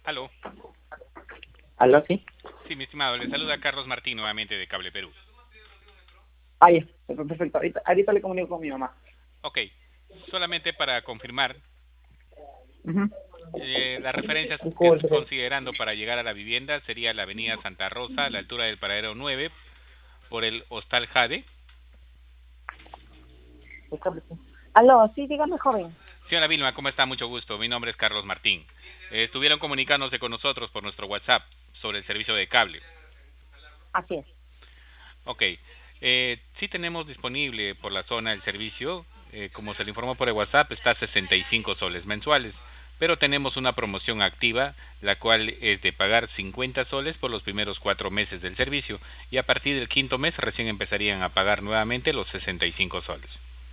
Aló. ¿Aló, sí? Sí, mi estimado, le saluda Carlos Martín nuevamente de Cable Perú. Ah, ya, perfecto. Ahorita le comunico con mi mamá. Ok, solamente para confirmar, Ujú. las referencias que estoy Disculpe. considerando para llegar a la vivienda sería la avenida Santa Rosa, a la altura del paradero 9, por el Hostal Jade. Disculpe, sí. Aló, sí, dígame, joven. Señora Vilma, ¿cómo está? Mucho gusto. Mi nombre es Carlos Martín. Estuvieron comunicándose con nosotros por nuestro WhatsApp sobre el servicio de cable. Así es. Ok, sí tenemos disponible por la zona el servicio, como se le informó por el WhatsApp, está a 65 soles mensuales, pero tenemos una promoción activa, la cual es de pagar 50 soles por los primeros 4 meses del servicio, y a partir del quinto mes recién empezarían a pagar nuevamente los 65 soles.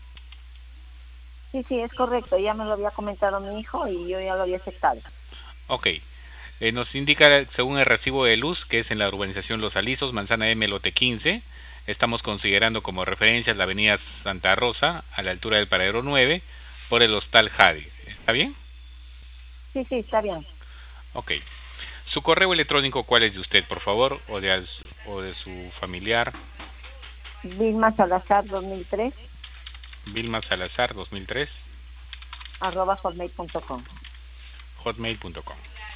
Sí, sí, es correcto. Ya me lo había comentado mi hijo y yo ya lo había aceptado. Ok, nos indica según el recibo de luz, que es en la urbanización Los Alisos, Manzana M, lote 15, estamos considerando como referencia la avenida Santa Rosa, a la altura del paradero 9, por el Hostal Jade. ¿Está bien? Sí, sí, está bien. Ok. ¿Su correo electrónico cuál es de usted, por favor? O de su familiar. Vilma Salazar 2003 Vilma Salazar 2003 @hotmail.com. hotmail.com.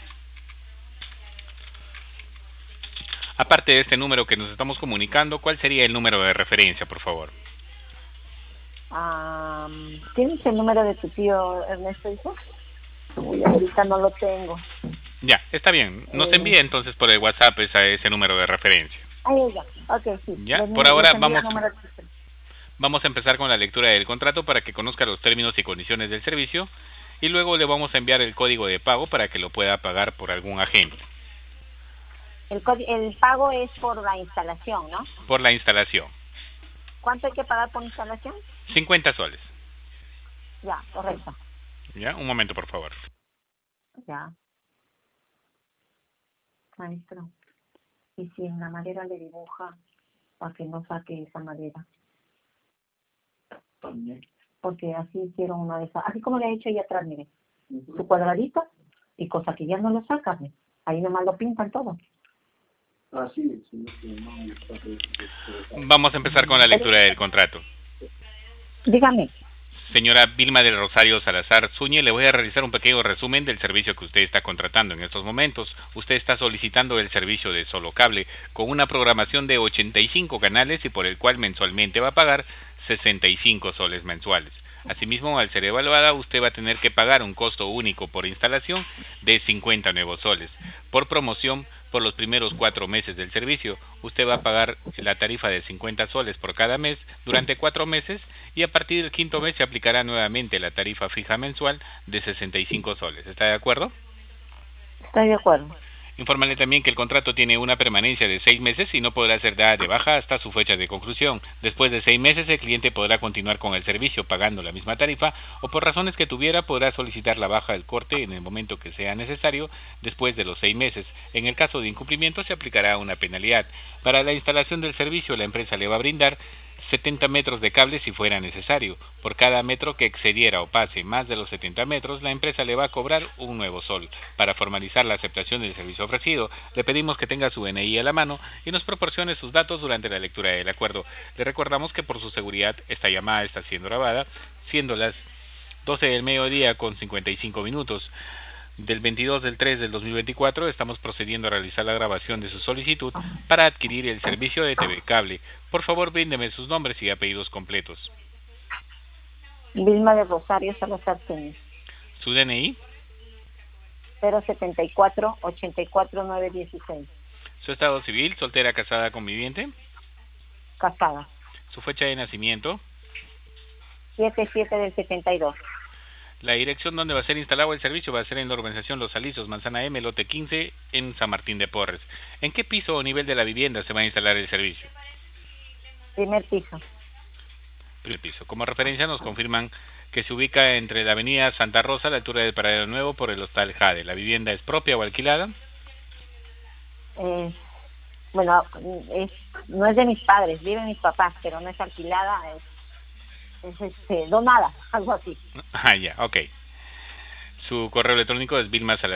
Aparte de este número que nos estamos comunicando, ¿cuál sería el número de referencia, por favor? ¿Tienes el número de tu tío Ernesto, hijo? Uy, ahorita no lo tengo. Ya, está bien. Nos Eh, envía entonces por el WhatsApp ese número de referencia. ahí ya. Ok, sí. Ya, por ahora Les envío el número de tu tío. vamos a empezar con la lectura del contrato para que conozca los términos y condiciones del servicio y luego le vamos a enviar el código de pago para que lo pueda pagar por algún agente, El pago es por la instalación, ¿no? por la instalación. ¿Cuánto hay que pagar por instalación? 50 soles. Ya, correcto. Ya, un momento por favor. Ya, maestro. Y si en la madera le dibuja para que no saque esa madera. Porque así quiero una de esas. Así como le he hecho ahí atrás, mire. Su cuadradito y cosa que ya no lo sacan. Ahí nomás lo pintan todo. Vamos a empezar con la lectura del contrato. Dígame. Señora Vilma del Rosario Salazar Zúñez, le voy a realizar un pequeño resumen del servicio que usted está contratando en estos momentos. Usted está solicitando el servicio de Solo Cable con una programación de 85 canales y por el cual mensualmente va a pagar 65 soles mensuales. Asimismo, al ser evaluada, usted va a tener que pagar un costo único por instalación de 50 nuevos soles. Por promoción, por los primeros 4 meses del servicio, usted va a pagar la tarifa de 50 soles por cada mes durante 4 meses y a partir del quinto mes se aplicará nuevamente la tarifa fija mensual de 65 soles. ¿Está de acuerdo? Estoy de acuerdo. Informarle también que el contrato tiene una permanencia de 6 meses y no podrá ser dada de baja hasta su fecha de conclusión. Después de 6 meses el cliente podrá continuar con el servicio pagando la misma tarifa o por razones que tuviera podrá solicitar la baja del corte en el momento que sea necesario después de los 6 meses. En el caso de incumplimiento se aplicará una penalidad. Para la instalación del servicio la empresa le va a brindar 70 metros de cable si fuera necesario. Por cada metro que excediera o pase más de los 70 metros, la empresa le va a cobrar un nuevo sol. Para formalizar la aceptación del servicio ofrecido, le pedimos que tenga su DNI a la mano y nos proporcione sus datos durante la lectura del acuerdo. Le recordamos que por su seguridad esta llamada está siendo grabada, siendo las 12 del mediodía con 55 minutos del 22 del 3 del 2024 estamos procediendo a realizar la grabación de su solicitud para adquirir el servicio de TV Cable. Por favor, bríndeme sus nombres y apellidos completos. Vilma de Rosario Salazar Zúñez. Su DNI, 074 84 916. su estado civil, soltera, casada, conviviente, Casada. su fecha de nacimiento, 77 del 72. la dirección donde va a ser instalado el servicio va a ser en la urbanización Los Alisos, Manzana M, lote 15, en San Martín de Porres. ¿En qué piso o nivel de la vivienda se va a instalar el servicio? Primer piso. Primer piso. Como referencia nos confirman que se ubica entre la avenida Santa Rosa, a la altura del Paradero Nuevo, por el Hostal Jade. ¿La vivienda es propia o alquilada? Bueno, no es de mis padres, viven mis papás, pero no es alquilada, es donada, algo así. Ah, ya, ok. Su correo electrónico es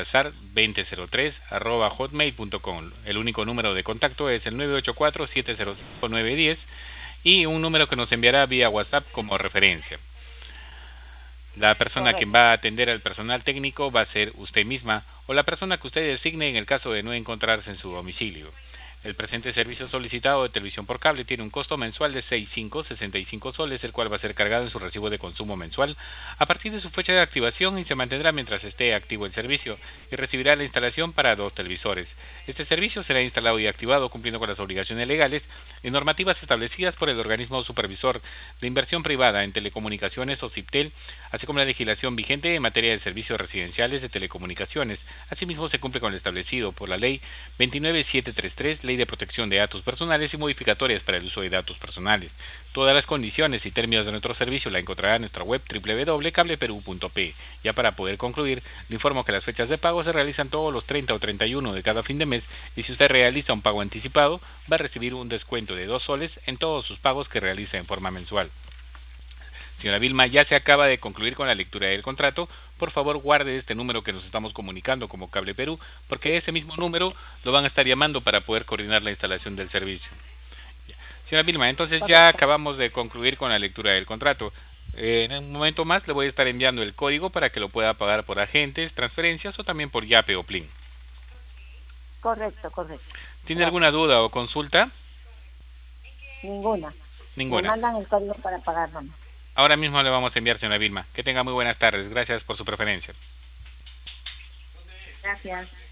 vilmasalazar2003@hotmail.com. El único número de contacto es el 984-705-910 y un número que nos enviará vía WhatsApp como referencia. La persona que va a atender al personal técnico va a ser usted misma o la persona que usted designe en el caso de no encontrarse en su domicilio. El presente servicio solicitado de televisión por cable tiene un costo mensual de 65 soles, el cual va a ser cargado en su recibo de consumo mensual a partir de su fecha de activación y se mantendrá mientras esté activo el servicio y recibirá la instalación para 2 televisores. Este servicio será instalado y activado cumpliendo con las obligaciones legales y normativas establecidas por el organismo supervisor de inversión privada en telecomunicaciones o CIPTEL, así como la legislación vigente en materia de servicios residenciales de telecomunicaciones. Asimismo, se cumple con lo establecido por la Ley 29733, Ley de Protección de Datos Personales y modificatorias para el uso de datos personales. Todas las condiciones y términos de nuestro servicio la encontrará en nuestra web www.cableperu.p. Ya para poder concluir, le informo que las fechas de pago se realizan todos los 30 o 31 de cada fin de mes y si usted realiza un pago anticipado, va a recibir un descuento de 2 soles en todos sus pagos que realiza en forma mensual. Señora Vilma, ya se acaba de concluir con la lectura del contrato. Por favor, guarde este número que nos estamos comunicando como Cable Perú, porque ese mismo número lo van a estar llamando para poder coordinar la instalación del servicio. Señora Vilma, entonces ya acabamos de concluir con la lectura del contrato. En un momento más le voy a estar enviando el código para que lo pueda pagar por agentes, transferencias o también por Yape o Plin. Correcto. ¿Tiene alguna duda o consulta? Ninguna. Me Ninguna. mandan el código para pagar nomás. Ahora mismo le vamos a enviar, señora Vilma. Que tenga muy buenas tardes. Gracias por su preferencia. Gracias.